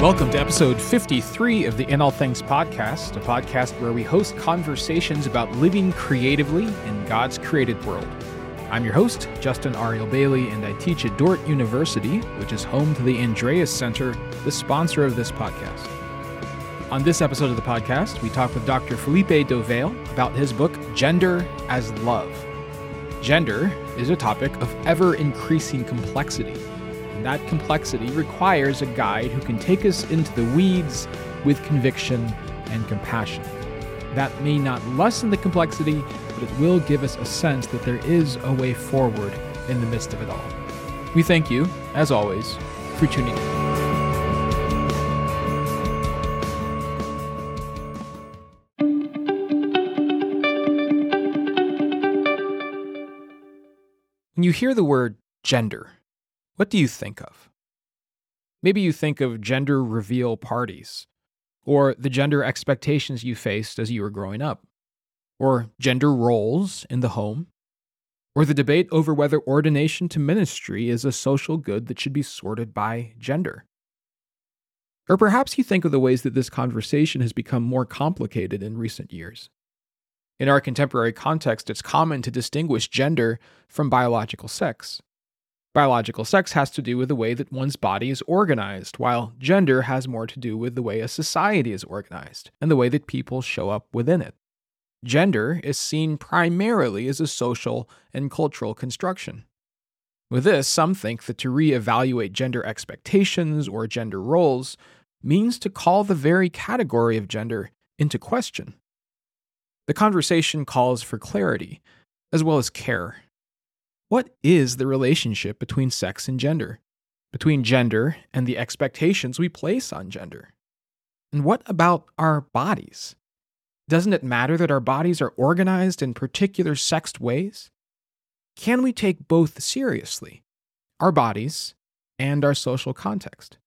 Welcome to episode 53 of the In All Things podcast, a podcast where we host conversations about living creatively in God's created world. I'm your host, Justin Ariel Bailey, and I teach at Dordt University, which is home to the Andreas Center, the sponsor of this podcast. On this episode of the podcast, we talk with Dr. Felipe Dovale about his book, Gender as Love. Gender is a topic of ever-increasing complexity. And that complexity requires a guide who can take us into the weeds with conviction and compassion. That may not lessen the complexity, but it will give us a sense that there is a way forward in the midst of it all. We thank you, as always, for tuning in. When you hear the word gender, what do you think of? Maybe you think of gender reveal parties, or the gender expectations you faced as you were growing up, or gender roles in the home, or the debate over whether ordination to ministry is a social good that should be sorted by gender. Or perhaps you think of the ways that this conversation has become more complicated in recent years. In our contemporary context, it's common to distinguish gender from biological sex. Biological sex has to do with the way that one's body is organized, while gender has more to do with the way a society is organized and the way that people show up within it. Gender is seen primarily as a social and cultural construction. With this, some think that to reevaluate gender expectations or gender roles means to call the very category of gender into question. The conversation calls for clarity, as well as care. What is the relationship between sex and gender? Between gender and the expectations we place on gender? And what about our bodies? Doesn't it matter that our bodies are organized in particular sexed ways? Can we take both seriously, our bodies and our social context?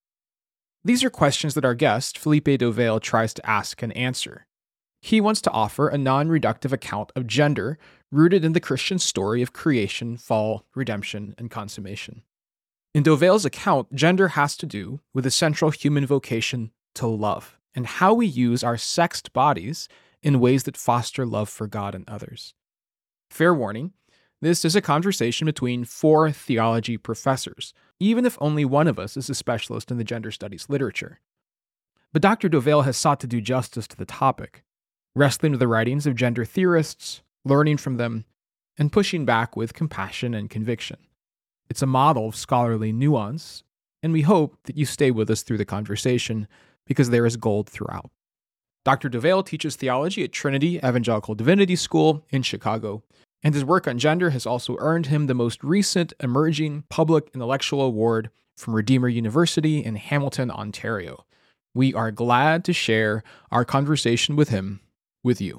These are questions that our guest, Felipe Dovale, tries to ask and answer. He wants to offer a non-reductive account of gender rooted in the Christian story of creation, fall, redemption, and consummation. In Dovale's account, gender has to do with the central human vocation to love and how we use our sexed bodies in ways that foster love for God and others. Fair warning, this is a conversation between four theology professors, even if only one of us is a specialist in the gender studies literature. But Dr. Dovale has sought to do justice to the topic, wrestling with the writings of gender theorists, learning from them, and pushing back with compassion and conviction. It's a model of scholarly nuance, and we hope that you stay with us through the conversation because there is gold throughout. Dr. Dovale teaches theology at Trinity Evangelical Divinity School in Chicago, and his work on gender has also earned him the most recent Emerging Public Intellectual Award from Redeemer University in Hamilton, Ontario. We are glad to share our conversation with him with you.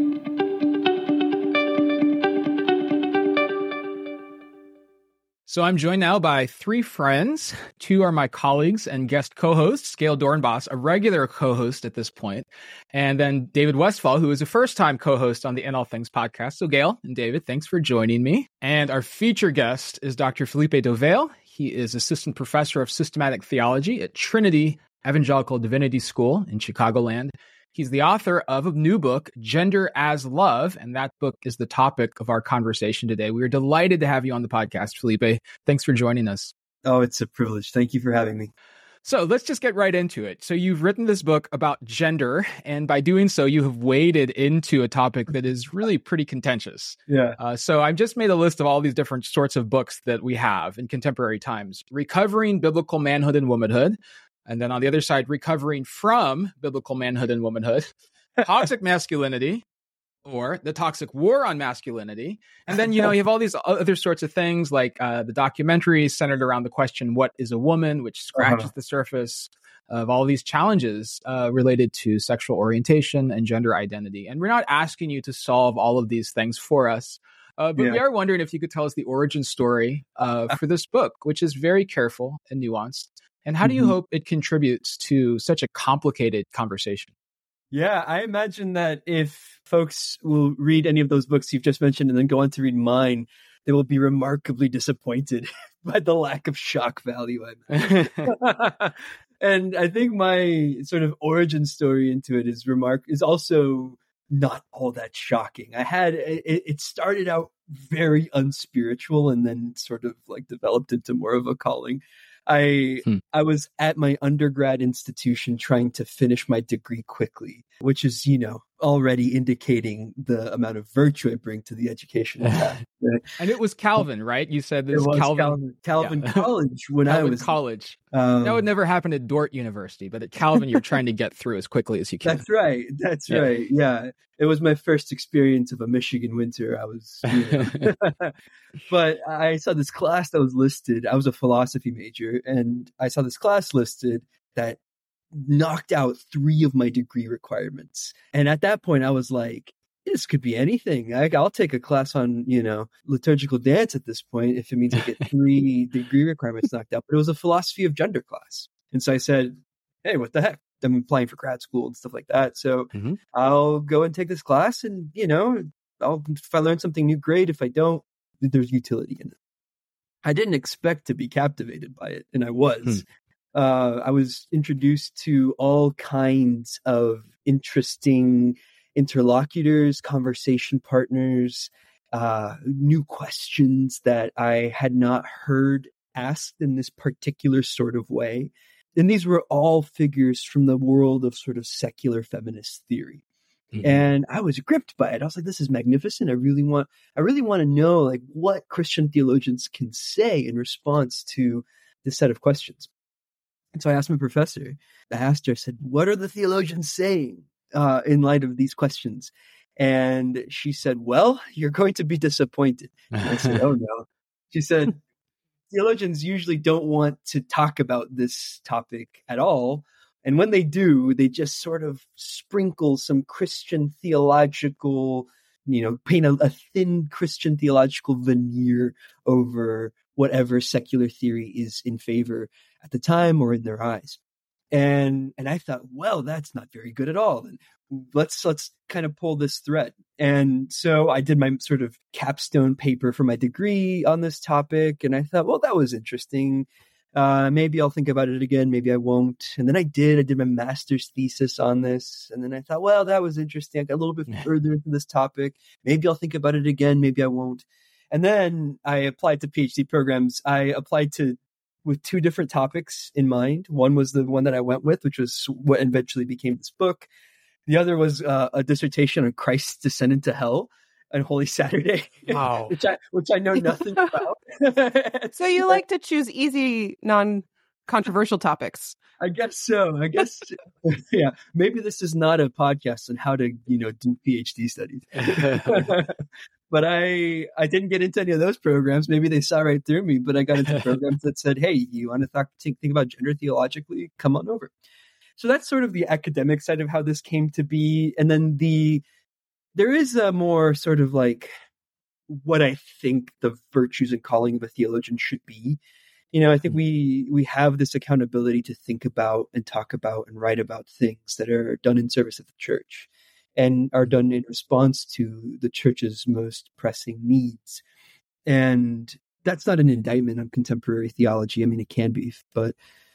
So I'm joined now by three friends. Two are my colleagues and guest co-hosts, Gail Dornbos, a regular co-host at this point, and then David Westfall, who is a first-time co-host on the In All Things podcast. So Gail and David, thanks for joining me. And our feature guest is Dr. Felipe Dovale. He is assistant professor of systematic theology at Trinity Evangelical Divinity School in Chicagoland. He's the author of a new book, Gender as Love, and that book is the topic of our conversation today. We are delighted to have you on the podcast, Felipe. Thanks for joining us. Oh, it's a privilege. Thank you for having me. So let's just get right into it. So you've written this book about gender, and by doing so, you have waded into a topic that is really pretty contentious. Yeah. So I've just made a list of all these different sorts of books that we have in contemporary times. Recovering Biblical Manhood and Womanhood. And then on the other side, recovering from biblical manhood and womanhood, toxic masculinity, or the toxic war on masculinity. And then, you have all these other sorts of things like the documentary centered around the question, what is a woman, which scratches the surface of all these challenges related to sexual orientation and gender identity. And we're not asking you to solve all of these things for us. But we are wondering if you could tell us the origin story for this book, which is very careful and nuanced. And how do you hope it contributes to such a complicated conversation? Yeah, I imagine that if folks will read any of those books you've just mentioned and then go on to read mine, they will be remarkably disappointed by the lack of shock value. And I think my sort of origin story into it is also not all that shocking. It started out very unspiritual and then sort of like developed into more of a calling. I was at my undergrad institution trying to finish my degree quickly, which is, already indicating the amount of virtue I bring to the education. Right? And it was Calvin, right? You said this it was Calvin College when Calvin I was college. That would never happen at Dordt University, but at Calvin, you're trying to get through as quickly as you can. That's right. Right. Yeah. It was my first experience of a Michigan winter. I was, but I saw this class that was listed. I was a philosophy major, and I saw this class listed that knocked out 3 of my degree requirements. And at that point, I was like, this could be anything. I'll take a class on, liturgical dance at this point if it means I get 3 degree requirements knocked out. But it was a philosophy of gender class. And so I said, hey, what the heck? I'm applying for grad school and stuff like that. So I'll go and take this class, and, if I learn something new, great. If I don't, there's utility in it. I didn't expect to be captivated by it, and I was. I was introduced to all kinds of interesting interlocutors, conversation partners, new questions that I had not heard asked in this particular sort of way. And these were all figures from the world of sort of secular feminist theory. And I was gripped by it. I was like, this is magnificent. I really want to know like what Christian theologians can say in response to this set of questions. And so I asked my professor, I said, what are the theologians saying in light of these questions? And she said, well, you're going to be disappointed. And I said, oh no. She said, theologians usually don't want to talk about this topic at all. And when they do, they just sort of sprinkle some Christian theological, paint a thin Christian theological veneer over whatever secular theory is in favor at the time or in their eyes. And I thought, well, that's not very good at all. And let's kind of pull this thread. And so I did my sort of capstone paper for my degree on this topic. And I thought, well, that was interesting. Maybe I'll think about it again. Maybe I won't. And then I did my master's thesis on this. And then I thought, well, that was interesting. I got a little bit further into this topic. Maybe I'll think about it again. Maybe I won't. And then I applied to PhD programs. I applied with 2 different topics in mind. One was the one that I went with, which was what eventually became this book. The other was a dissertation on Christ's descent into hell on Holy Saturday. Wow. which I know nothing about. So you like to choose easy, non-controversial topics. I guess so. Yeah. Maybe this is not a podcast on how to, do PhD studies. But I didn't get into any of those programs. Maybe they saw right through me, but I got into programs that said, hey, you want to think about gender theologically? Come on over. So that's sort of the academic side of how this came to be. And then there is a more sort of like what I think the virtues and calling of a theologian should be. I think we have this accountability to think about and talk about and write about things that are done in service of the church and are done in response to the church's most pressing needs. And that's not an indictment on contemporary theology. I mean, it can be, but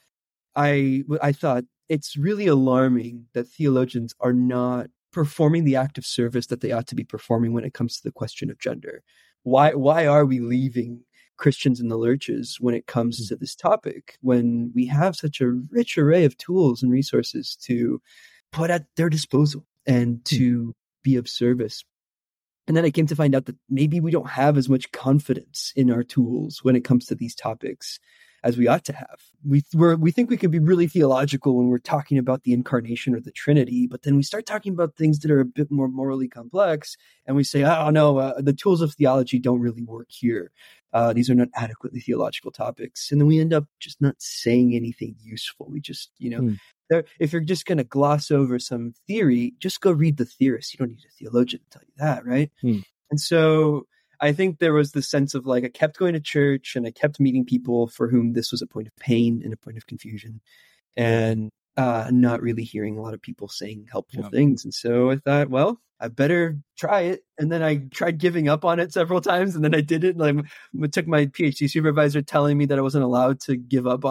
I thought it's really alarming that theologians are not performing the act of service that they ought to be performing when it comes to the question of gender. Why are we leaving Christians in the lurches when it comes to this topic, when we have such a rich array of tools and resources to put at their disposal and to be of service? And then I came to find out that maybe we don't have as much confidence in our tools when it comes to these topics as we ought to have. We think we can be really theological when we're talking about the incarnation or the Trinity, but then we start talking about things that are a bit more morally complex, and we say, oh no, the tools of theology don't really work here. These are not adequately theological topics. And then we end up just not saying anything useful. We just, if you're just going to gloss over some theory, just go read the theorists. You don't need a theologian to tell you that, right? And so I think there was the sense of like, I kept going to church and I kept meeting people for whom this was a point of pain and a point of confusion, and not really hearing a lot of people saying helpful things. And so I thought, well, I better try it. And then I tried giving up on it several times, and then I did it. And I took my PhD supervisor telling me that I wasn't allowed to give up on it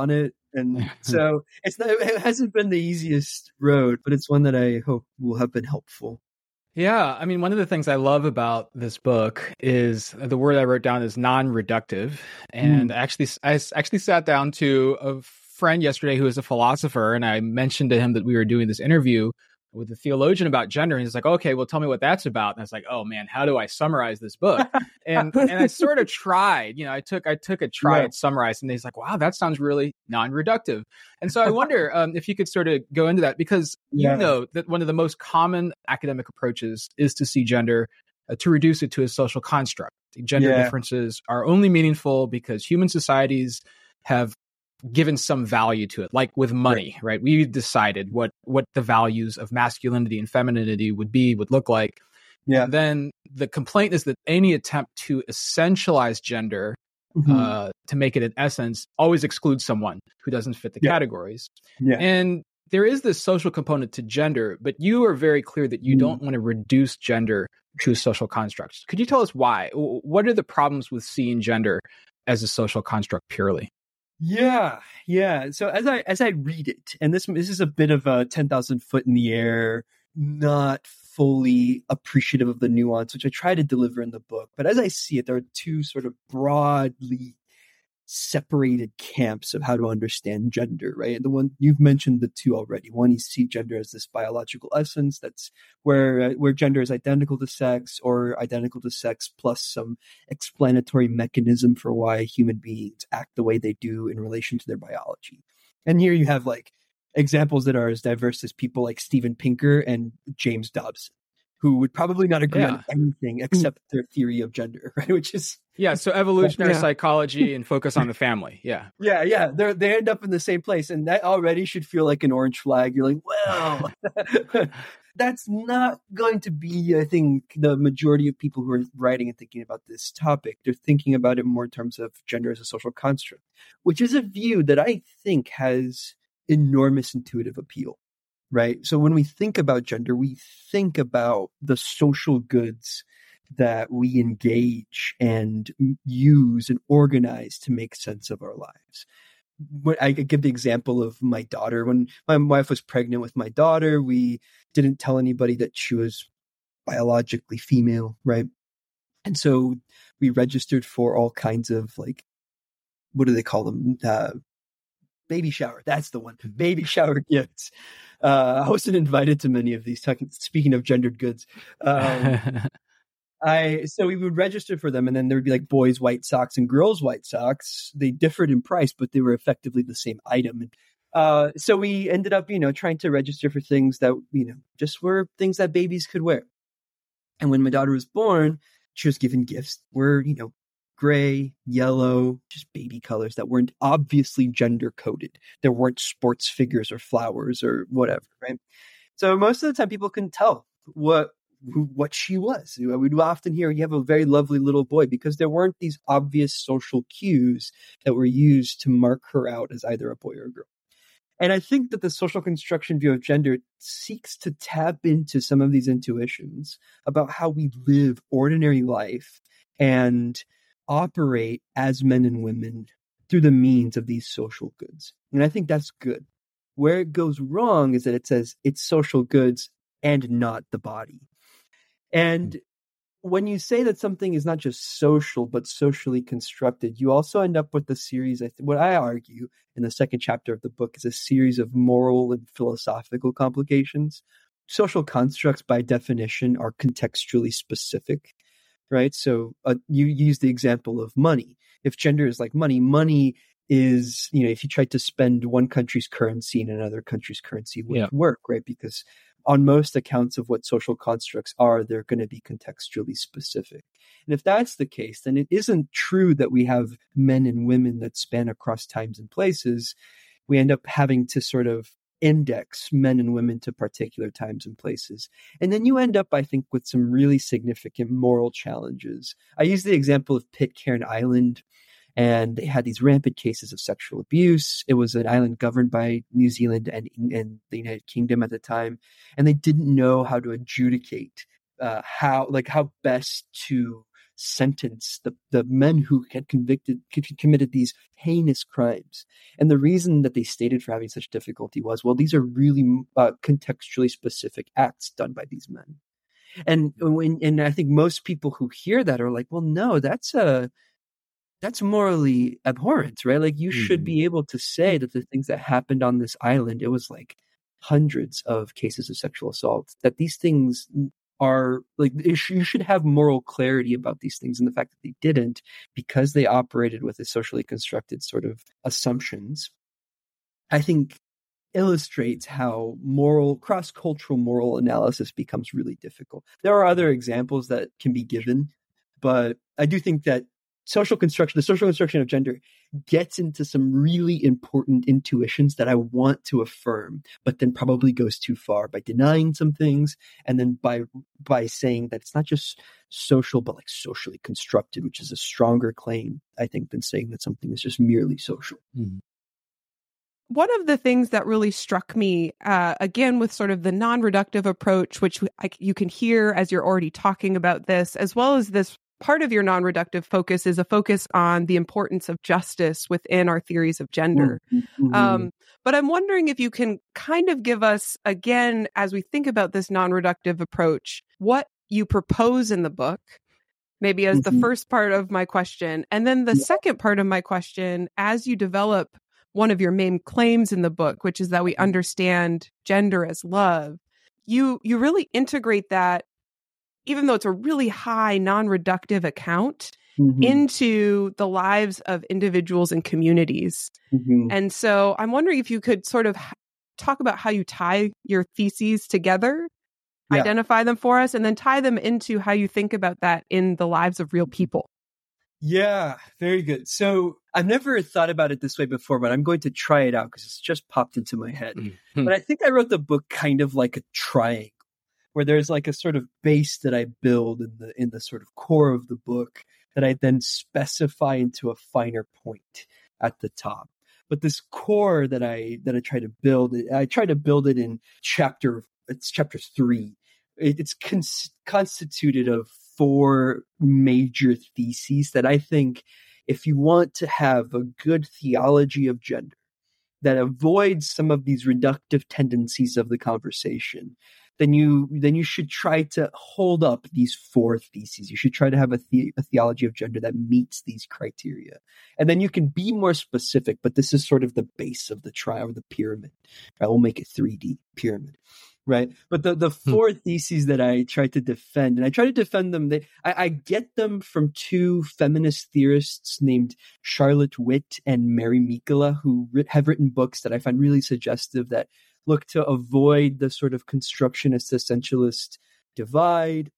And so it hasn't been the easiest road, but it's one that I hope will have been helpful. Yeah, I mean, one of the things I love about this book is the word I wrote down is non-reductive. And I actually sat down to a friend yesterday who is a philosopher, and I mentioned to him that we were doing this interview with a theologian about gender, and he's like, "Okay, well, tell me what that's about." And I was like, "Oh man, how do I summarize this book?" And I sort of tried, I took a try at summarizing. And he's like, "Wow, that sounds really non-reductive." And so I wonder if you could sort of go into that, because you know that one of the most common academic approaches is to see gender, to reduce it to a social construct. Gender differences are only meaningful because human societies have given some value to it, like with money, right? We decided what the values of masculinity and femininity would look like. Yeah. Then the complaint is that any attempt to essentialize gender, to make it an essence, always excludes someone who doesn't fit the categories. Yeah. And there is this social component to gender, but you are very clear that you don't want to reduce gender to a social construct. Could you tell us why? What are the problems with seeing gender as a social construct purely? Yeah. So as I read it, and this is a bit of a 10,000 foot in the air, not fully appreciative of the nuance, which I try to deliver in the book. But as I see it, there are two sort of broadly separated camps of how to understand gender, right? And the one you've mentioned, the two already. One, you see gender as this biological essence that's where gender is identical to sex, or identical to sex plus some explanatory mechanism for why human beings act the way they do in relation to their biology. And here you have like examples that are as diverse as people like Steven Pinker and James Dobson, who would probably not agree on anything except their theory of gender, right? Which is so evolutionary psychology and focus on the family. Yeah. They end up in the same place, and that already should feel like an orange flag. You're like, well, that's not going to be, I think, the majority of people who are writing and thinking about this topic. They're thinking about it more in terms of gender as a social construct, which is a view that I think has enormous intuitive appeal. Right. So when we think about gender, we think about the social goods that we engage and use and organize to make sense of our lives. I could give the example of my daughter. When my wife was pregnant with my daughter, we didn't tell anybody that she was biologically female. Right. And so we registered for all kinds of, like, what do they call them? Baby shower. That's the one. Baby shower gifts. I wasn't invited to many of these. Speaking of gendered goods, so we would register for them, and then there would be like boys' white socks and girls' white socks. They differed in price, but they were effectively the same item. So we ended up, trying to register for things that, just were things that babies could wear. And when my daughter was born, she was given gifts were, gray, yellow, just baby colors that weren't obviously gender coded. There weren't sports figures or flowers or whatever, right? So most of the time people couldn't tell what she was. We'd often hear, you have a very lovely little boy, because there weren't these obvious social cues that were used to mark her out as either a boy or a girl. And I think that the social construction view of gender seeks to tap into some of these intuitions about how we live ordinary life and operate as men and women through the means of these social goods. And I think that's good. Where it goes wrong is that it says it's social goods and not the body. And when you say that something is not just social, but socially constructed, you also end up with a series, what I argue in the second chapter of the book is a series of moral and philosophical complications. Social constructs, by definition, are contextually specific. Right. So you use the example of money. If gender is like money is, if you tried to spend one country's currency in another country's currency, wouldn't work. Right. Because on most accounts of what social constructs are, they're going to be contextually specific. And if that's the case, then it isn't true that we have men and women that span across times and places. We end up having to sort of index men and women to particular times and places. And then you end up, I think, with some really significant moral challenges. I use the example of Pitcairn Island, and they had these rampant cases of sexual abuse. It was an island governed by New Zealand and the United Kingdom at the time, and they didn't know how to adjudicate how best to sentence the men who had committed these heinous crimes. And the reason that they stated for having such difficulty was, well, these are really contextually specific acts done by these men. And I think most people who hear that are like, well, no, that's morally abhorrent, right? Like, you should be able to say that the things that happened on this island, it was like hundreds of cases of sexual assault, that these things are like, you should have moral clarity about these things. And the fact that they didn't, because they operated with a socially constructed sort of assumptions, I think illustrates how cross-cultural moral analysis becomes really difficult. There are other examples that can be given, but I do think that the social construction of gender gets into some really important intuitions that I want to affirm, but then probably goes too far by denying some things, and then by saying that it's not just social, but like socially constructed, which is a stronger claim, I think, than saying that something is just merely social. Mm-hmm. One of the things that really struck me, again, with sort of the non-reductive approach, which you can hear as you're already talking about this, as well as this part of your non-reductive focus is a focus on the importance of justice within our theories of gender. Mm-hmm. But I'm wondering if you can kind of give us, again, as we think about this non-reductive approach, what you propose in the book, maybe as the first part of my question. And then the second part of my question, as you develop one of your main claims in the book, which is that we understand gender as love, you really integrate that, even though it's a really high non-reductive account, into the lives of individuals and communities. And so I'm wondering if you could sort of talk about how you tie your theses together, identify them for us, and then tie them into how you think about that in the lives of real people. Yeah, very good. So I've never thought about it this way before, but I'm going to try it out because it's just popped into my head. But I think I wrote the book kind of like a triangle, where there's like a sort of base that I build in the sort of core of the book that I then specify into a finer point at the top. But this core that I try to build, I try to build it in chapter 3. It's constituted of 4 major theses that I think, if you want to have a good theology of gender that avoids some of these reductive tendencies of the conversation, then you should try to hold up these 4 theses. You should try to have a theology of gender that meets these criteria. And then you can be more specific, but this is sort of the base of the or the pyramid. I will make it 3D pyramid. Right. But the 4 theses that I try to defend, and I try to defend them, I get them from 2 feminist theorists named Charlotte Witt and Mary Mikkola, who have written books that I find really suggestive that look to avoid the sort of constructionist essentialist divide,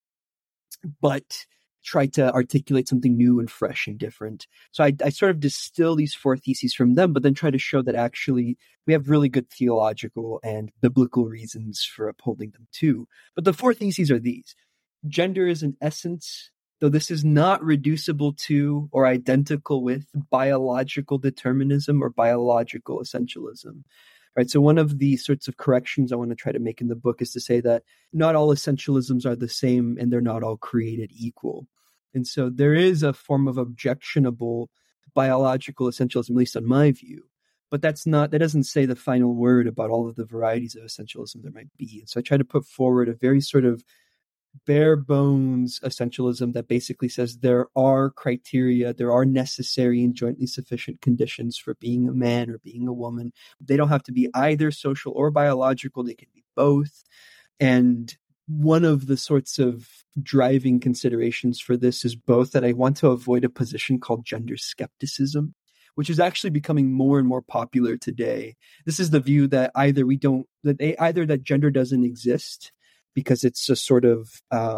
but try to articulate something new and fresh and different. So I sort of distill these 4 theses from them, but then try to show that actually we have really good theological and biblical reasons for upholding them too. But the 4 theses are these. Gender is an essence, though this is not reducible to or identical with biological determinism or biological essentialism. Right. So one of the sorts of corrections I want to try to make in the book is to say that not all essentialisms are the same and they're not all created equal. And so there is a form of objectionable biological essentialism, at least on my view. But that doesn't say the final word about all of the varieties of essentialism there might be. And so I try to put forward a very sort of bare bones essentialism that basically says there are criteria, there are necessary and jointly sufficient conditions for being a man or being a woman. They don't have to be either social or biological. They can be both. And one of the sorts of driving considerations for this is both that I want to avoid a position called gender skepticism, which is actually becoming more and more popular today. This is the view that either that gender doesn't exist, because it's a sort of,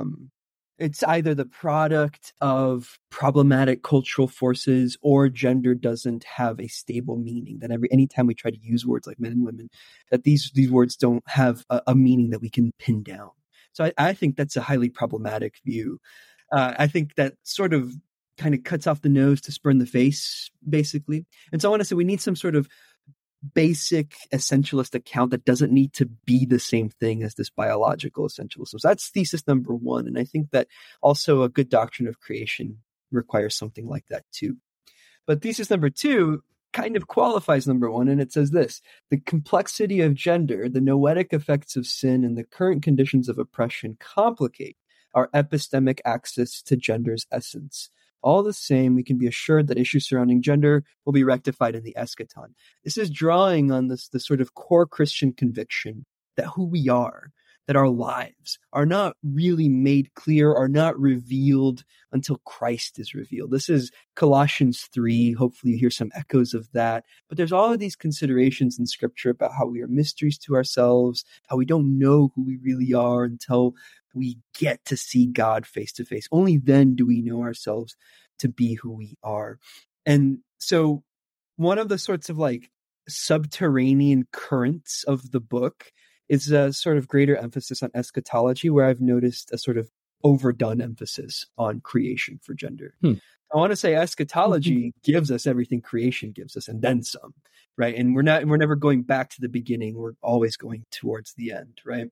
it's either the product of problematic cultural forces, or gender doesn't have a stable meaning. That anytime we try to use words like men and women, that these words don't have a meaning that we can pin down. So I think that's a highly problematic view. I think that sort of kind of cuts off the nose to spurn the face, basically. And so I want to say we need some sort of basic essentialist account that doesn't need to be the same thing as this biological essentialism. So that's thesis number one. And I think that also a good doctrine of creation requires something like that too. But thesis number two kind of qualifies number one, and it says this: the complexity of gender, the noetic effects of sin, and the current conditions of oppression complicate our epistemic access to gender's essence. All the same, we can be assured that issues surrounding gender will be rectified in the eschaton. This is drawing on the sort of core Christian conviction that who we are, that our lives are not really made clear, are not revealed until Christ is revealed. This is Colossians 3. Hopefully you hear some echoes of that. But there's all of these considerations in Scripture about how we are mysteries to ourselves, how we don't know who we really are until we get to see God face to face. Only then do we know ourselves to be who we are. And so one of the sorts of like subterranean currents of the book is a sort of greater emphasis on eschatology, where I've noticed a sort of overdone emphasis on creation for gender. I want to say eschatology gives us everything creation gives us and then some, right? And we're never going back to the beginning. We're always going towards the end, right?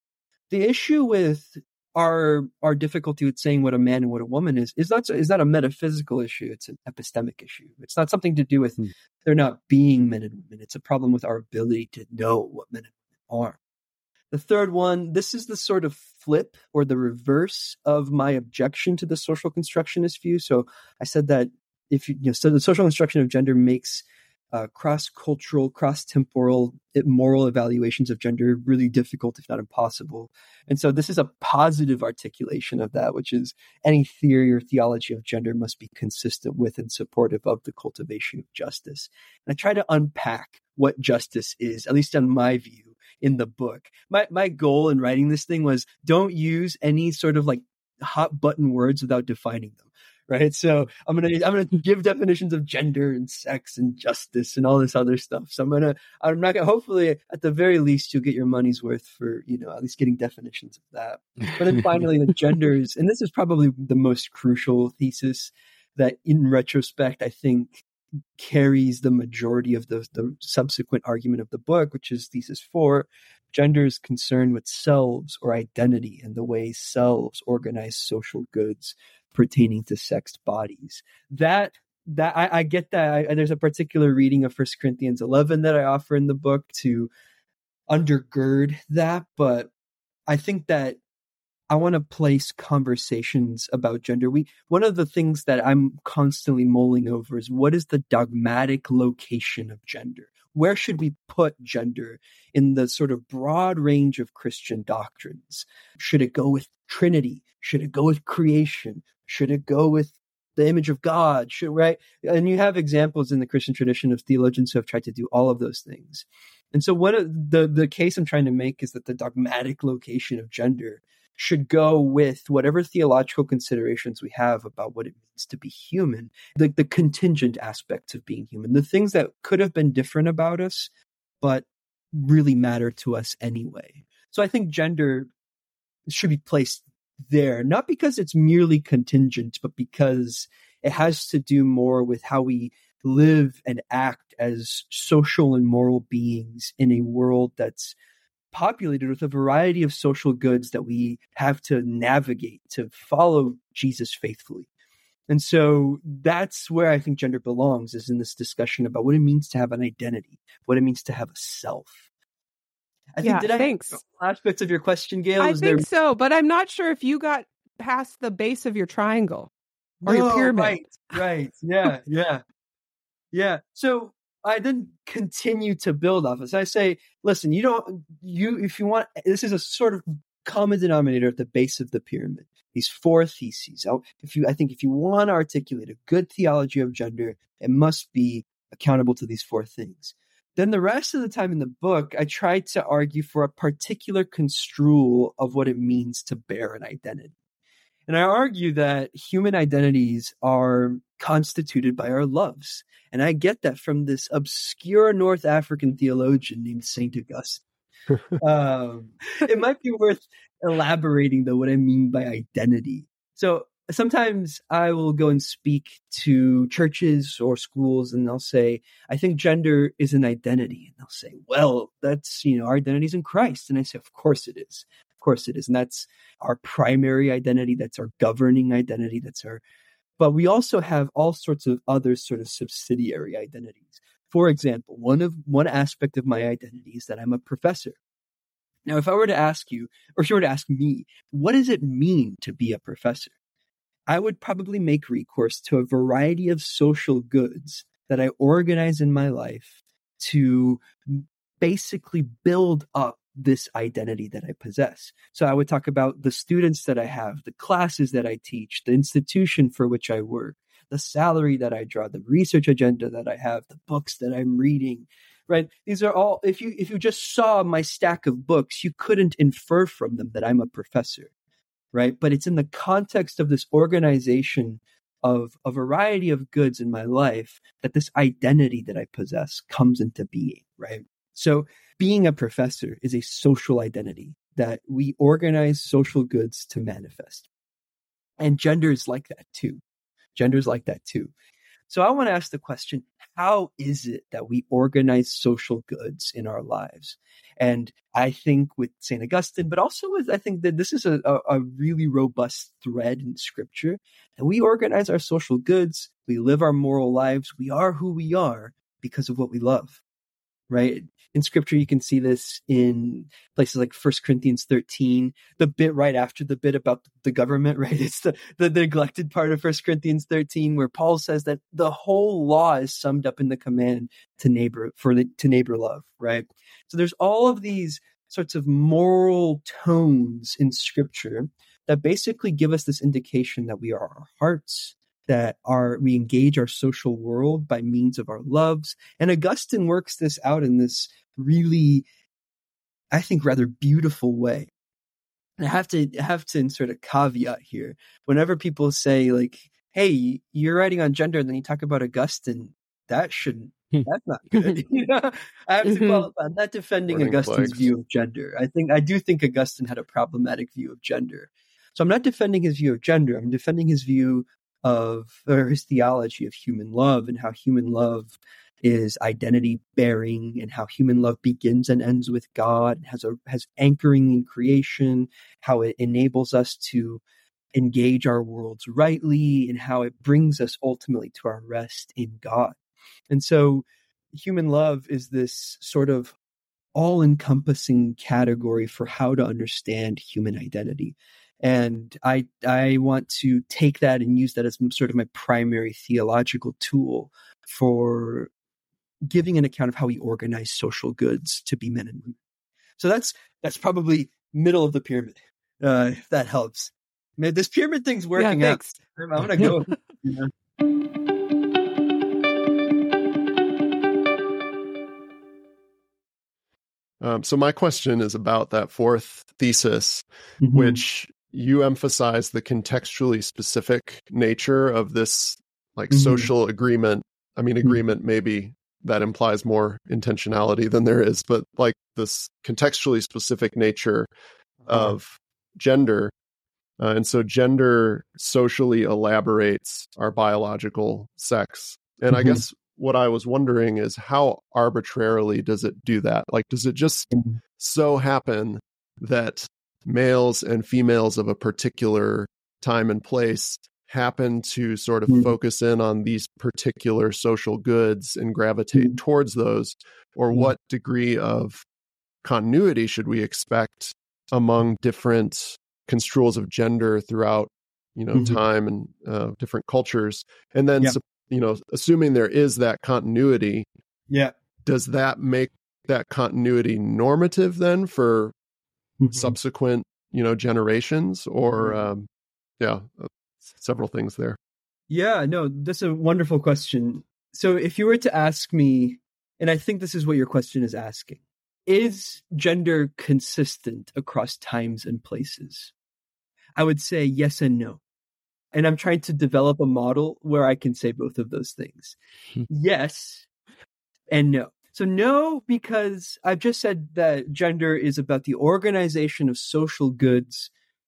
The issue with our difficulty with saying what a man and what a woman is not a metaphysical issue. It's an epistemic issue. It's not something to do with there not being men and women. It's a problem with our ability to know what men and women are. The third one, this is the sort of flip or the reverse of my objection to the social constructionist view. So I said that so the social construction of gender makes cross-cultural, cross-temporal, moral evaluations of gender really difficult, if not impossible. And so this is a positive articulation of that, which is any theory or theology of gender must be consistent with and supportive of the cultivation of justice. And I try to unpack what justice is, at least in my view, in the book. My goal in writing this thing was don't use any sort of like hot button words without defining them. Right. So I'm gonna give definitions of gender and sex and justice and all this other stuff. So I'm not gonna hopefully at the very least you'll get your money's worth for, at least getting definitions of that. But then finally the genders, and this is probably the most crucial thesis that in retrospect I think carries the majority of the subsequent argument of the book, which is thesis 4. Gender is concerned with selves or identity and the way selves organize social goods pertaining to sexed bodies. That I get that. There's a particular reading of 1 Corinthians 11 that I offer in the book to undergird that, but I think that I want to place conversations about gender. One of the things that I'm constantly mulling over is what is the dogmatic location of gender? Where should we put gender in the sort of broad range of Christian doctrines? Should it go with Trinity? Should it go with creation? Should it go with the image of God? Right? And you have examples in the Christian tradition of theologians who have tried to do all of those things. And so what the case I'm trying to make is that the dogmatic location of gender should go with whatever theological considerations we have about what it means to be human, the contingent aspects of being human, the things that could have been different about us, but really matter to us anyway. So I think gender should be placed there, not because it's merely contingent, but because it has to do more with how we live and act as social and moral beings in a world that's populated with a variety of social goods that we have to navigate to follow Jesus faithfully. And so that's where I think gender belongs, is in this discussion about what it means to have an identity, what it means to have a self. Thanks. Aspects of your question, Gail? I think so, but I'm not sure if you got past the base of your triangle or your pyramid. Right. Yeah. So I then continue to build off this. I say, listen, if you want, this is a sort of common denominator at the base of the pyramid. These 4 theses. I think if you want to articulate a good theology of gender, it must be accountable to these 4 things. Then the rest of the time in the book, I tried to argue for a particular construal of what it means to bear an identity. And I argue that human identities are constituted by our loves. And I get that from this obscure North African theologian named Saint Augustine. It might be worth elaborating, though, what I mean by identity. So sometimes I will go and speak to churches or schools, and they'll say, I think gender is an identity. And they'll say, well, that's, our identity's in Christ. And I say, of course it is. Of course it is. And that's our primary identity. That's our governing identity. But we also have all sorts of other sort of subsidiary identities. For example, one aspect of my identity is that I'm a professor. Now, if I were to ask you, or if you were to ask me, what does it mean to be a professor? I would probably make recourse to a variety of social goods that I organize in my life to basically build up this identity that I possess. So I would talk about the students that I have, the classes that I teach, the institution for which I work, the salary that I draw, the research agenda that I have, the books that I'm reading, right? These are all, if you just saw my stack of books, you couldn't infer from them that I'm a professor, right? But it's in the context of this organization of a variety of goods in my life that this identity that I possess comes into being, right? So being a professor is a social identity that we organize social goods to manifest. And gender is like that too. Gender is like that too. So I want to ask the question, how is it that we organize social goods in our lives? And I think with St. Augustine, but also I think that this is a really robust thread in Scripture, that we organize our social goods, we live our moral lives, we are who we are because of what we love, right? In Scripture, you can see this in places like 1 Corinthians 13, the bit right after the bit about the government, right? It's the neglected part of 1 Corinthians 13, where Paul says that the whole law is summed up in the command to neighbor love, right? So there's all of these sorts of moral tones in Scripture that basically give us this indication that we are our hearts, that we engage our social world by means of our loves. And Augustine works this out in this really, I think, rather beautiful way. And I have to insert a caveat here. Whenever people say like, hey, you're writing on gender, and then you talk about Augustine, that's not good. I have to qualify. I'm not defending Warning Augustine's flags. view of gender. I do think Augustine had a problematic view of gender. So I'm not defending his view of gender. I'm defending his view or his theology of human love, and how human love is identity bearing, and how human love begins and ends with God, has anchoring in creation, how it enables us to engage our worlds rightly, and how it brings us ultimately to our rest in God. And so human love is this sort of all-encompassing category for how to understand human identity. And I want to take that and use that as sort of my primary theological tool for giving an account of how we organize social goods to be men and women. So that's probably middle of the pyramid, if that helps. Man, this pyramid thing's working out. I'm going to go. So my question is about that fourth thesis, which you emphasize the contextually specific nature of this social agreement. I mean, agreement maybe that implies more intentionality than there is, but like this contextually specific nature of gender. And so gender socially elaborates our biological sex. And I guess what I was wondering is, how arbitrarily does it do that? Like, does it just so happen that males and females of a particular time and place happen to sort of focus in on these particular social goods and gravitate towards those? Or what degree of continuity should we expect among different construals of gender throughout, time and different cultures? And then, assuming there is that continuity, does that make that continuity normative then for subsequent, generations? Or, several things there. Yeah, no, that's a wonderful question. So if you were to ask me, and I think this is what your question is asking, is gender consistent across times and places? I would say yes and no. And I'm trying to develop a model where I can say both of those things. Yes and no. So no, because I've just said that gender is about the organization of social goods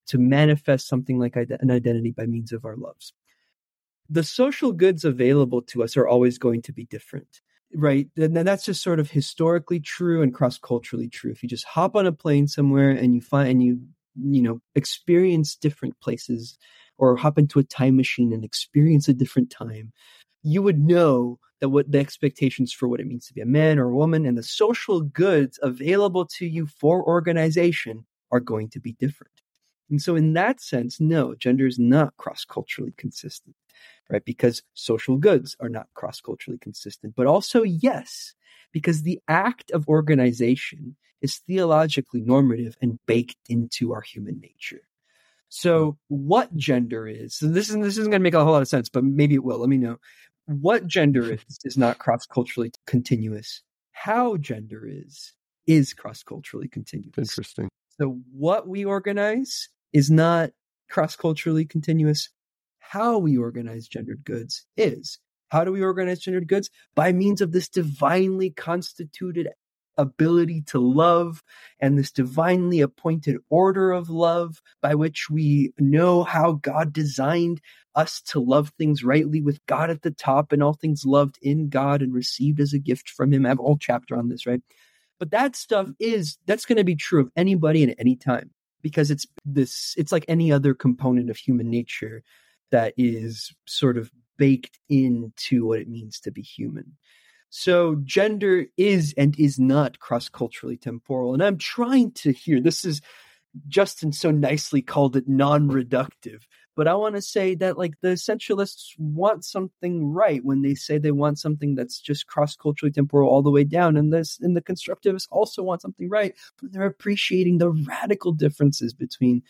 to manifest something like an identity by means of our loves. The social goods available to us are always going to be different, right? And that's just sort of historically true and cross-culturally true. If you just hop on a plane somewhere and you experience different places, or hop into a time machine and experience a different time, you would know that what the expectations for what it means to be a man or a woman and the social goods available to you for organization are going to be different. And so in that sense, no, gender is not cross-culturally consistent, right? Because social goods are not cross-culturally consistent. But also, yes, because the act of organization is theologically normative and baked into our human nature. So what gender is, so this isn't going to make a whole lot of sense, but maybe it will. Let me know. What gender is not cross-culturally continuous. How gender is cross-culturally continuous. Interesting. So what we organize is not cross-culturally continuous. How we organize gendered goods is. How do we organize gendered goods? By means of this divinely constituted ability to love and this divinely appointed order of love by which we know how God designed us to love things rightly, with God at the top and all things loved in God and received as a gift from him. I have a whole chapter on this, right? But that stuff that's going to be true of anybody and at any time, because it's like any other component of human nature that is sort of baked into what it means to be human. So gender is and is not cross-culturally temporal. And I'm trying to this is, Justin so nicely called it non-reductive. But I want to say that like the essentialists want something right when they say they want something that's just cross-culturally temporal all the way down. And the constructivists also want something right when they're appreciating the radical differences between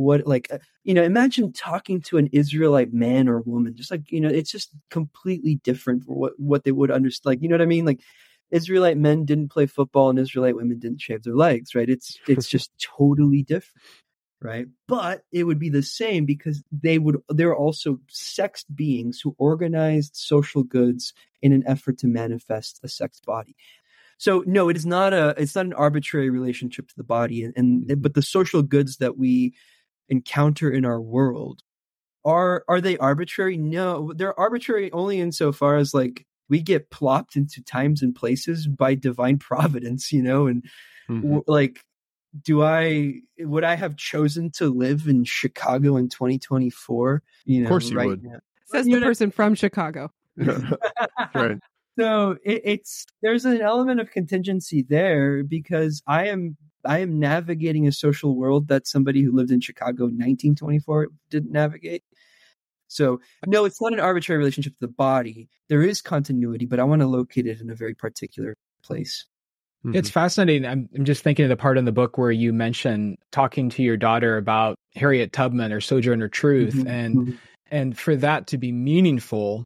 imagine talking to an Israelite man or woman, just like, it's just completely different for what they would understand. Like, you know what I mean? Like Israelite men didn't play football and Israelite women didn't shave their legs, right? It's just totally different, right? But it would be the same because they're also sexed beings who organized social goods in an effort to manifest a sexed body. So no, it's not an arbitrary relationship to the body, but the social goods that we encounter in our world are they arbitrary? No, they're arbitrary only insofar as like we get plopped into times and places by divine providence, and like would I have chosen to live in Chicago in 2024? Of course you would. Now? Says the person from Chicago. Right. So there's an element of contingency there because I am navigating a social world that somebody who lived in Chicago in 1924 didn't navigate. So no, it's not an arbitrary relationship to the body. There is continuity, but I want to locate it in a very particular place. It's fascinating. I'm just thinking of the part in the book where you mention talking to your daughter about Harriet Tubman or Sojourner Truth, and for that to be meaningful,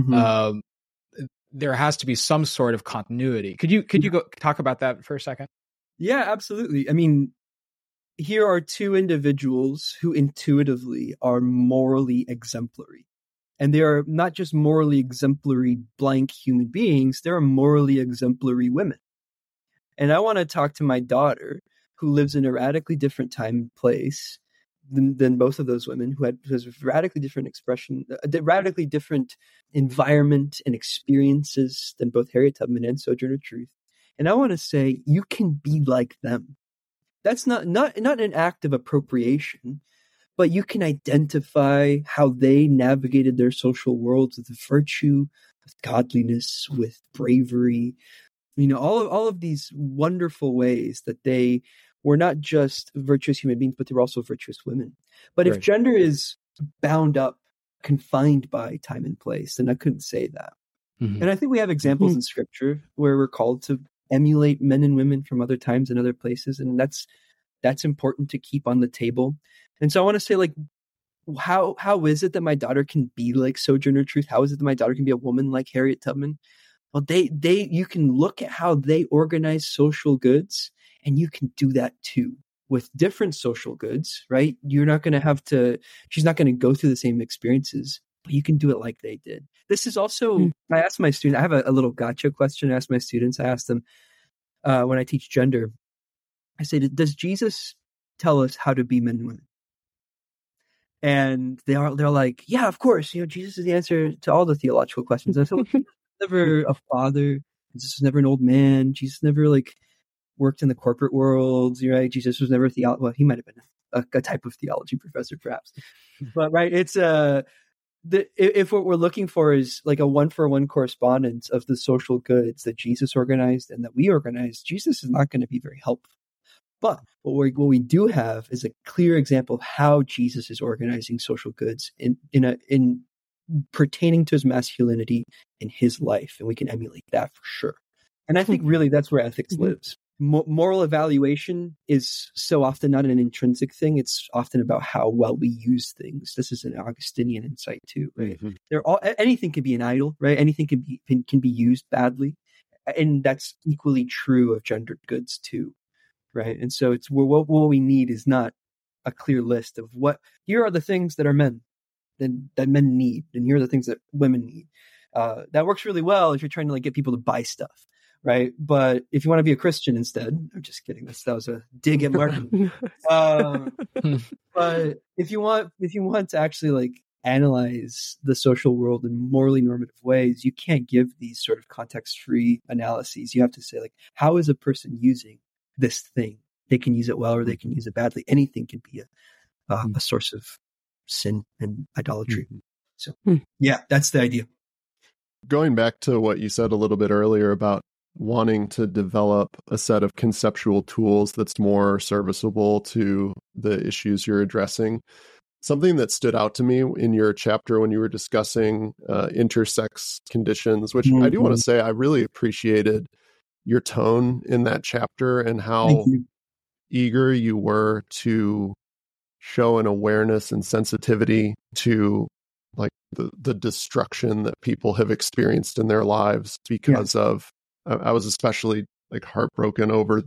there has to be some sort of continuity. Could you go talk about that for a second? Yeah, absolutely. I mean, here are two individuals who intuitively are morally exemplary. And they are not just morally exemplary blank human beings, they're morally exemplary women. And I want to talk to my daughter, who lives in a radically different time and place than both of those women, who has radically different expression, radically different environment and experiences than both Harriet Tubman and Sojourner Truth. And I want to say, you can be like them. That's not an act of appropriation, but you can identify how they navigated their social worlds with virtue, with godliness, with bravery. All of these wonderful ways that they were not just virtuous human beings, but they were also virtuous women. But if gender is bound up, confined by time and place, then I couldn't say that. And I think we have examples in Scripture where we're called to emulate men and women from other times and other places, and that's important to keep on the table. And so I want to say, like, how is it that my daughter can be like Sojourner Truth? How is it that my daughter can be a woman like Harriet Tubman? Well, you can look at how they organize social goods, and you can do that too with different social goods, right? You're not going to she's not going to go through the same experiences, but you can do it like they did. This is also, I asked my student, I have a little gotcha question I ask my students. I asked them when I teach gender, I say, does Jesus tell us how to be men and women? And they're like, yeah, of course, Jesus is the answer to all the theological questions. And I feel like Jesus was never a father. Jesus was never an old man. Jesus never like worked in the corporate world, right? Jesus was never a theology. Well, he might have been a type of theology professor, perhaps. But right, it's if what we're looking for is like a 1-for-1 correspondence of the social goods that Jesus organized and that we organized, Jesus is not going to be very helpful. But what we do have is a clear example of how Jesus is organizing social goods in pertaining to his masculinity in his life, and we can emulate that for sure. And I think really that's where ethics lives. Moral evaluation is so often not an intrinsic thing. It's often about how well we use things. This is an Augustinian insight too, right? Anything can be an idol, right? Anything can be used badly, and that's equally true of gendered goods too, right? And so it's what we need is not a clear list of here are the things that are that men need, and here are the things that women need. That works really well if you're trying to like get people to buy stuff. Right. But if you want to be a Christian instead, I'm just kidding. That was a dig at Martin. But if you want to actually like analyze the social world in morally normative ways, you can't give these sort of context-free analyses. You have to say like, how is a person using this thing? They can use it well or they can use it badly. Anything can be a source of sin and idolatry. So yeah, that's the idea. Going back to what you said a little bit earlier about wanting to develop a set of conceptual tools that's more serviceable to the issues you're addressing. Something that stood out to me in your chapter when you were discussing intersex conditions, which I do want to say I really appreciated your tone in that chapter and how eager you were to show an awareness and sensitivity to like the destruction that people have experienced in their lives because of I was especially like heartbroken over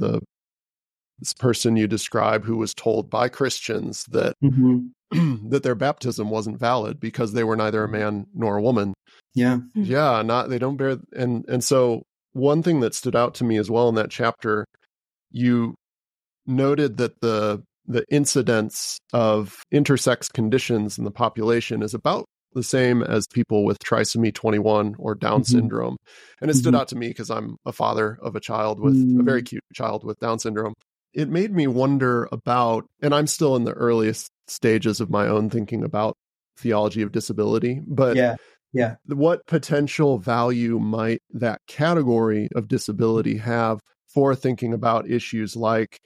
this person you describe who was told by Christians that that their baptism wasn't valid because they were neither a man nor a woman. They don't bear. And so one thing that stood out to me as well in that chapter, you noted that the incidence of intersex conditions in the population is about the same as people with trisomy 21 or Down syndrome. And it stood out to me because I'm a father of a child with a very cute child with Down syndrome. It made me wonder about, and I'm still in the earliest stages of my own thinking about theology of disability, but what potential value might that category of disability have for thinking about issues like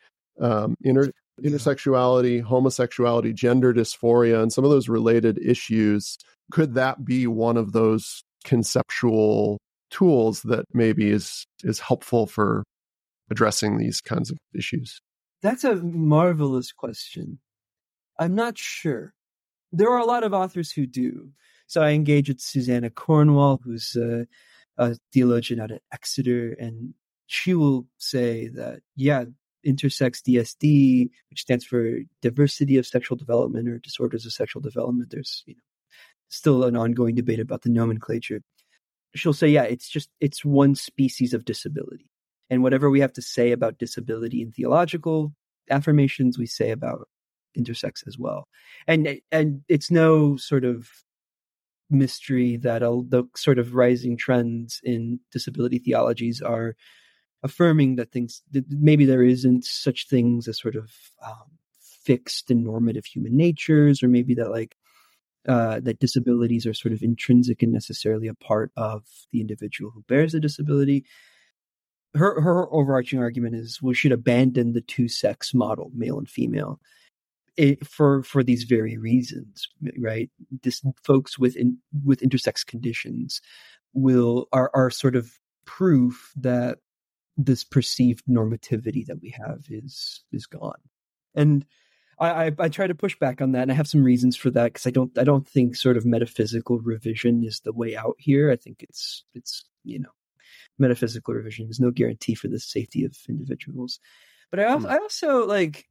intersexuality, homosexuality, gender dysphoria, and some of those related issues? Could that be one of those conceptual tools that maybe is helpful for addressing these kinds of issues? That's a marvelous question. I'm not sure. There are a lot of authors who do. So I engage with Susanna Cornwall, who's a theologian out at Exeter, and she will say that, intersex DSD, which stands for diversity of sexual development or disorders of sexual development. There's still an ongoing debate about the nomenclature. She'll say, it's one species of disability. And whatever we have to say about disability in theological affirmations, we say about intersex as well. And it's no sort of mystery that the sort of rising trends in disability theologies are affirming that maybe there isn't such things as sort of fixed and normative human natures, or maybe that that disabilities are sort of intrinsic and necessarily a part of the individual who bears the disability. Her overarching argument is we should abandon the two-sex model, male and female, for these very reasons, right? Folks with intersex conditions are sort of proof that this perceived normativity that we have is gone. And I try to push back on that, and I have some reasons for that, because I don't think sort of metaphysical revision is the way out here. I think it's metaphysical revision is no guarantee for the safety of individuals. But I also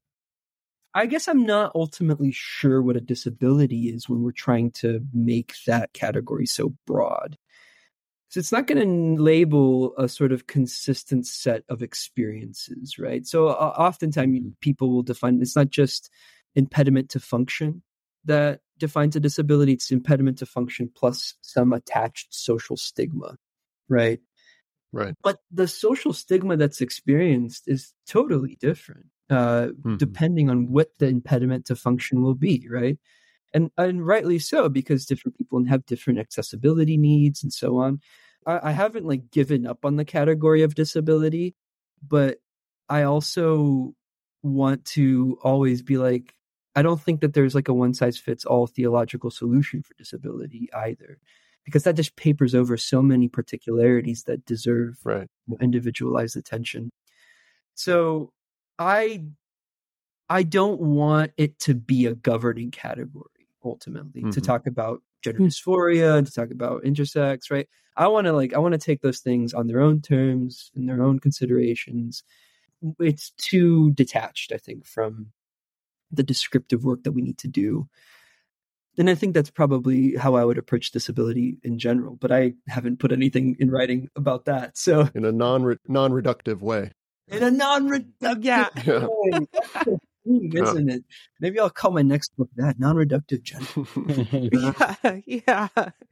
I guess I'm not ultimately sure what a disability is when we're trying to make that category so broad. So it's not going to label a sort of consistent set of experiences, right? So oftentimes people will define it's not just impediment to function, that defines a disability. It's impediment to function plus some attached social stigma, right? Right. But the social stigma that's experienced is totally different, depending on what the impediment to function will be, right? And rightly so, because different people have different accessibility needs and so on. I haven't like given up on the category of disability, but I also want to always be like, I don't think that there's like a one size fits all theological solution for disability either, because that just papers over so many particularities that deserve individualized attention. So I don't want it to be a governing category ultimately, to talk about gender dysphoria and to talk about intersex, right? I want to take those things on their own terms and their own considerations. It's too detached, I think, from the descriptive work that we need to do. And I think that's probably how I would approach disability in general, but I haven't put anything in writing about that. So in a non-reductive way. In a non-reductive way. Isn't it? Maybe I'll call my next book that, Non-Reductive Gender. Yeah.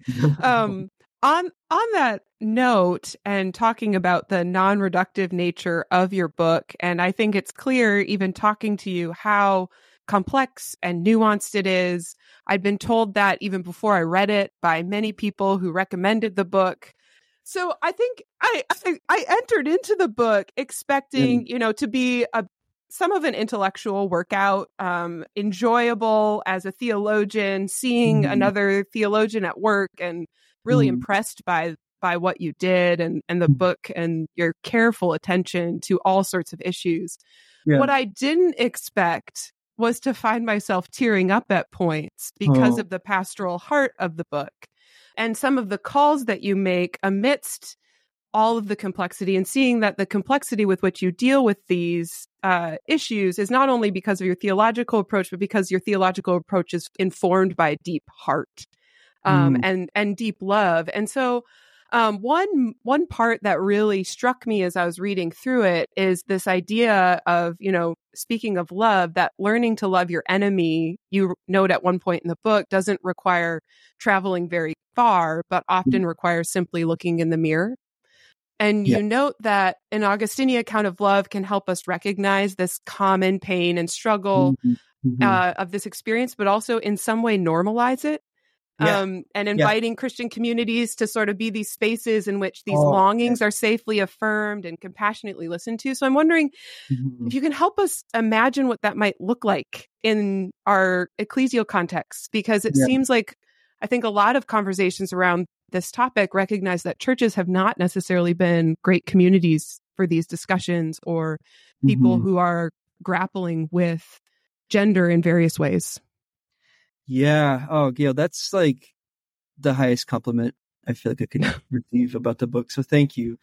On that note, and talking about the non-reductive nature of your book, and I think it's clear, even talking to you, how complex and nuanced it is. I'd been told that even before I read it by many people who recommended the book. So I think I entered into the book expecting, to be some of an intellectual workout, enjoyable as a theologian, seeing another theologian at work, and really impressed by what you did and the book and your careful attention to all sorts of issues. Yeah. What I didn't expect was to find myself tearing up at points because of the pastoral heart of the book and some of the calls that you make amidst all of the complexity, and seeing that the complexity with which you deal with these issues is not only because of your theological approach, but because your theological approach is informed by a deep heart and deep love. And so one part that really struck me as I was reading through it is this idea of, speaking of love, that learning to love your enemy, you note at one point in the book, doesn't require traveling very far, but often requires simply looking in the mirror. And you note that an Augustinian account of love can help us recognize this common pain and struggle of this experience, but also in some way normalize it. And inviting Christian communities to sort of be these spaces in which these longings are safely affirmed and compassionately listened to. So I'm wondering if you can help us imagine what that might look like in our ecclesial context, because it seems like I think a lot of conversations around this topic recognize that churches have not necessarily been great communities for these discussions, or people who are grappling with gender in various ways. Yeah. Oh, Gail, that's like the highest compliment I feel like I could receive about the book. So thank you.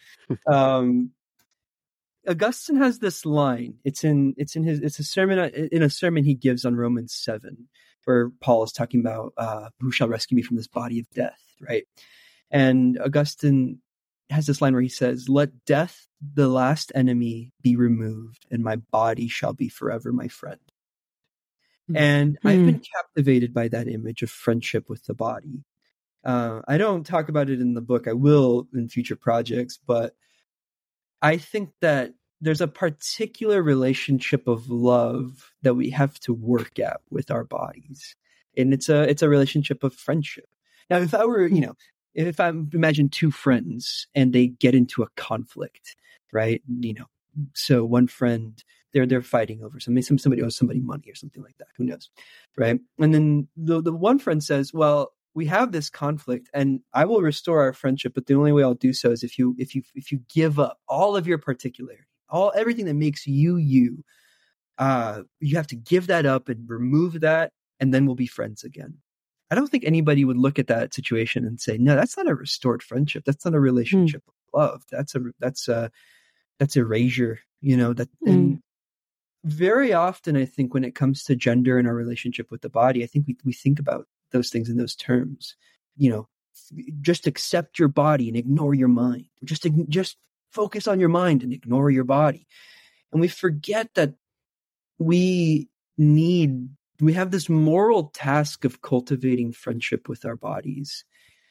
Augustine has this line. It's a sermon he gives on Romans 7, where Paul is talking about who shall rescue me from this body of death, right? And Augustine has this line where he says, "Let death, the last enemy, be removed, and my body shall be forever my friend." And I've been captivated by that image of friendship with the body. I don't talk about it in the book. I will in future projects, but I think that there's a particular relationship of love that we have to work at with our bodies. And it's a relationship of friendship. Now, if I were, if I imagine two friends and they get into a conflict, right? So one friend, they're fighting over something. Somebody owes somebody money or something like that. Who knows, right? And then the one friend says, "Well, we have this conflict, and I will restore our friendship, but the only way I'll do so is if you give up all of your particularity, everything that makes you. You have to give that up and remove that, and then we'll be friends again." I don't think anybody would look at that situation and say, "No, that's not a restored friendship. That's not a relationship of love. That's erasure." And very often, I think when it comes to gender and our relationship with the body, I think we think about those things in those terms. Just accept your body and ignore your mind. Just focus on your mind and ignore your body. And we forget that we need we have this moral task of cultivating friendship with our bodies.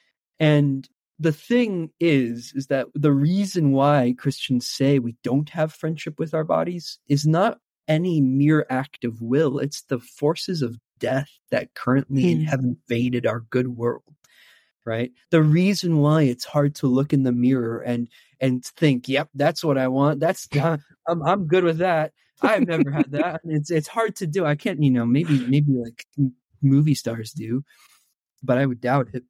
And the thing is that the reason why Christians say we don't have friendship with our bodies is not any mere act of will. It's the forces of death that currently have invaded our good world, right? The reason why it's hard to look in the mirror and think, yep, that's what I want. That's I'm good with that. I've never had that. It's hard to do. I can't, maybe like movie stars do, but I would doubt it.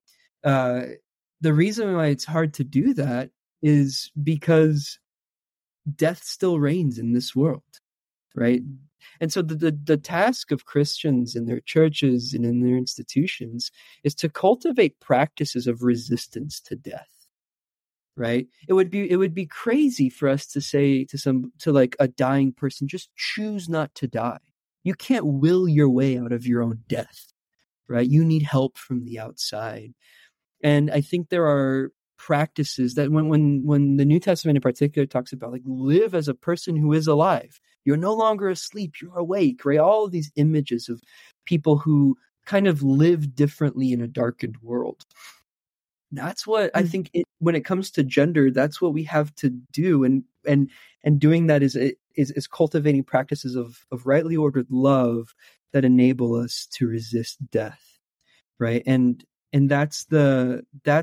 The reason why it's hard to do that is because death still reigns in this world, right? And so the task of Christians in their churches and in their institutions is to cultivate practices of resistance to death, right? It would be crazy for us to say to like a dying person, just choose not to die. You can't will your way out of your own death, right? You need help from the outside. And I think there are practices that when the New Testament in particular talks about like live as a person who is alive, you're no longer asleep, you're awake, right? All of these images of people who kind of live differently in a darkened world. That's what I think when it comes to gender, that's what we have to do. And doing that is cultivating practices of rightly ordered love that enable us to resist death, right? And that's the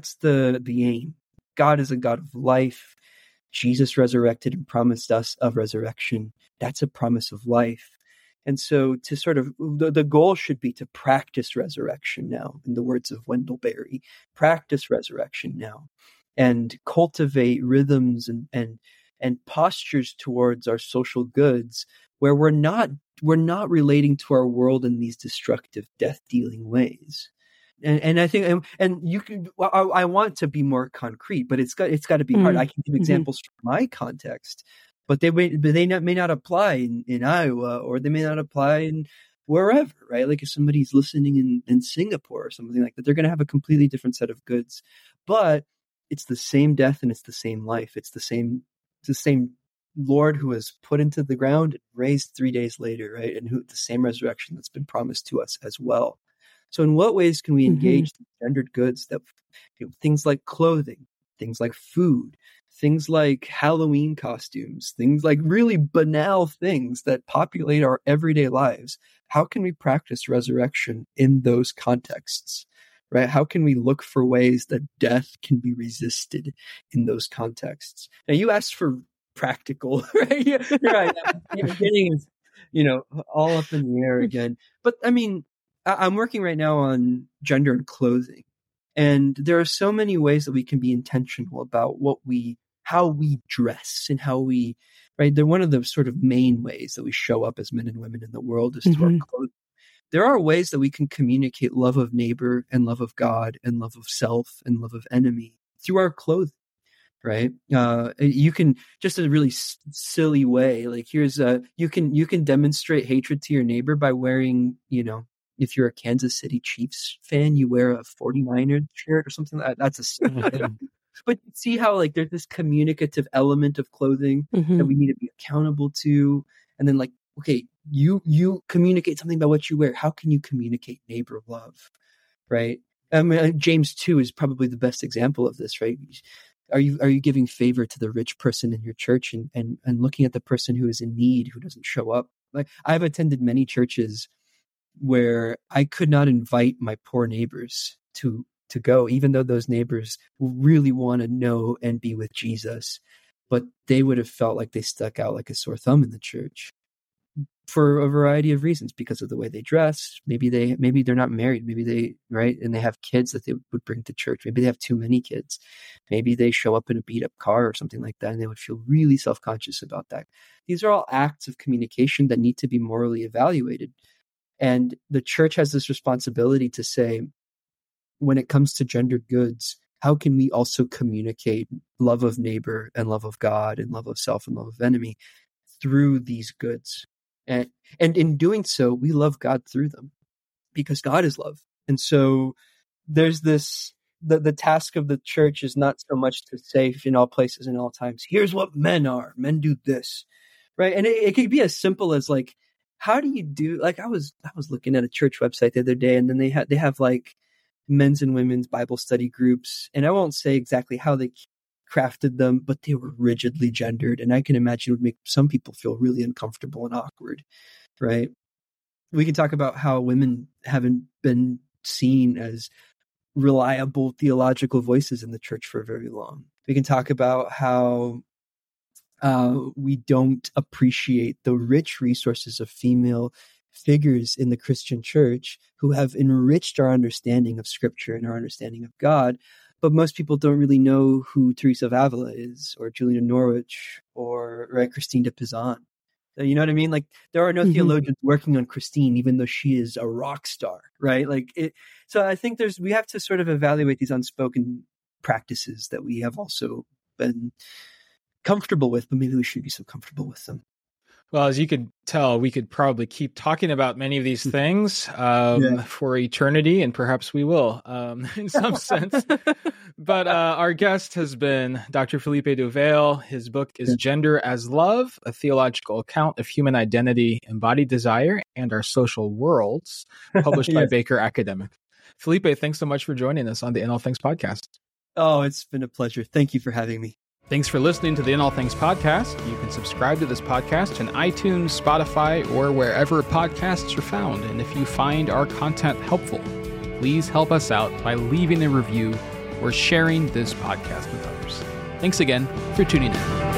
aim. God is a God of life. Jesus resurrected and promised us of resurrection. That's a promise of life. And so to sort of, the goal should be to practice resurrection now, in the words of Wendell Berry, practice resurrection now and cultivate rhythms and postures towards our social goods where we're not relating to our world in these destructive, death-dealing ways. And I think, and you can, I want to be more concrete, but it's got to be hard. I can give examples from my context, but they may not apply in Iowa, or they may not apply in wherever, right? Like if somebody's listening in Singapore or something like that, they're going to have a completely different set of goods, but it's the same death and it's the same life. It's the same Lord who was put into the ground and raised 3 days later, right? And the same resurrection that's been promised to us as well. So in what ways can we engage the gendered goods that things like clothing, things like food, things like Halloween costumes, things like really banal things that populate our everyday lives? How can we practice resurrection in those contexts, right? How can we look for ways that death can be resisted in those contexts? Now you asked for practical, right? You're right. Getting, all up in the air again. But I mean, I'm working right now on gender and clothing, and there are so many ways that we can be intentional about how we dress and how we, right? They're one of the sort of main ways that we show up as men and women in the world is through our clothing. There are ways that we can communicate love of neighbor and love of God and love of self and love of enemy through our clothing. Right. You can, just a really silly way, like you can demonstrate hatred to your neighbor by wearing, if you're a Kansas City Chiefs fan, you wear a 49er shirt or something like that. That's a silly thing. But see how like there's this communicative element of clothing that we need to be accountable to. And then like, okay, you communicate something about what you wear. How can you communicate neighbor love? Right. I mean, James 2 is probably the best example of this, right? Are you giving favor to the rich person in your church and looking at the person who is in need, who doesn't show up? Like I've attended many churches where I could not invite my poor neighbors to go, even though those neighbors really want to know and be with Jesus, but they would have felt like they stuck out like a sore thumb in the church for a variety of reasons, because of the way they dress. Maybe they're not married. Maybe they, right. And they have kids that they would bring to church. Maybe they have too many kids. Maybe they show up in a beat up car or something like that, and they would feel really self-conscious about that. These are all acts of communication that need to be morally evaluated. And the church has this responsibility to say, when it comes to gendered goods, how can we also communicate love of neighbor and love of God and love of self and love of enemy through these goods? And in doing so, we love God through them because God is love. And so there's this, the task of the church is not so much to say in all places and all times, here's what men are. Men do this, right? And it could be as simple as like, how do you do, like, I was looking at a church website the other day, and then they have like men's and women's Bible study groups. And I won't say exactly how they crafted them, but they were rigidly gendered. And I can imagine it would make some people feel really uncomfortable and awkward, right? We can talk about how women haven't been seen as reliable theological voices in the church for very long. We can talk about how we don't appreciate the rich resources of female figures in the Christian church who have enriched our understanding of Scripture and our understanding of God. But most people don't really know who Teresa of Avila is, or Julia Norwich, or Christine de Pizan. You know what I mean? Like, there are no theologians working on Christine, even though she is a rock star, right? Like, so I think we have to sort of evaluate these unspoken practices that we have also been comfortable with, but maybe we should be so comfortable with them. Well, as you could tell, we could probably keep talking about many of these things for eternity, and perhaps we will in some sense. But our guest has been Dr. Felipe Douvel. His book is Gender as Love, A Theological Account of Human Identity, Embodied Desire, and Our Social Worlds, published by Baker Academic. Felipe, thanks so much for joining us on the In All Things podcast. Oh, it's been a pleasure. Thank you for having me. Thanks for listening to the In All Things podcast. You can subscribe to this podcast on iTunes, Spotify, or wherever podcasts are found. And if you find our content helpful, please help us out by leaving a review or sharing this podcast with others. Thanks again for tuning in.